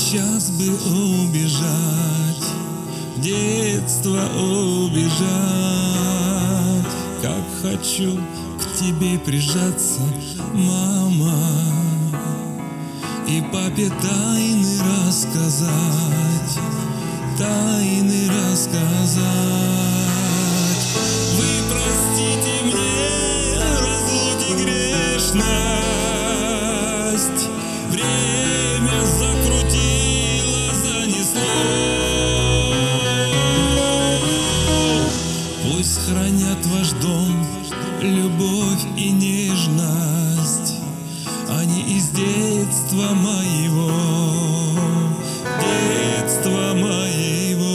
сейчас бы убежать, в детство убежать. Как хочу к тебе прижаться, мама, и папе тайны рассказать, тайны рассказать. Вы простите мне разлуки грешность, время закрутило, занесло. Пусть хранят ваш дом любовь и нежность, они из детства моего, детства моего.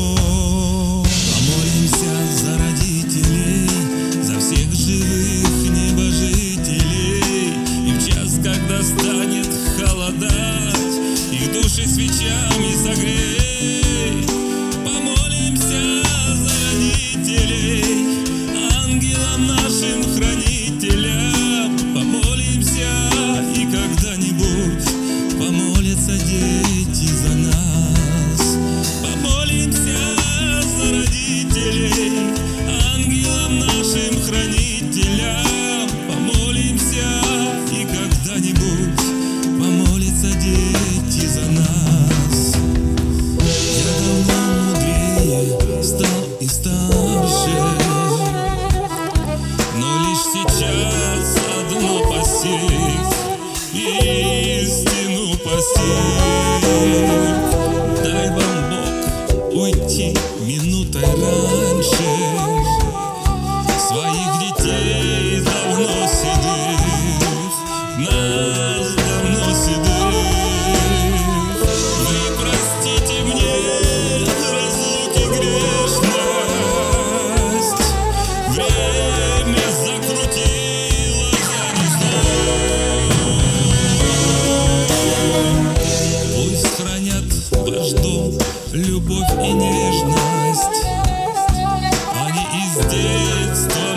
Помолимся за родителей, за всех живых небожителей, и в час, когда станет холодать, их души свечами согрей. Помолимся за родителей, ангелам нашим хранителям. Помолимся, и когда-нибудь помолятся дети за нас. Помолимся за родителей, ангелам нашим хранителям. Помолимся, и когда-нибудь помолятся дети за нас. Я давно мудрее стал и старше, но лишь сейчас одно постиг, истину постиг. Дай вам Бог уйти минутой раньше, своих детей давно седых, нас давно седых. Вы простите мне разлуки грешность, время закрутило, занесло. Пусть хранят ваш дом любовь и нежность, они из детства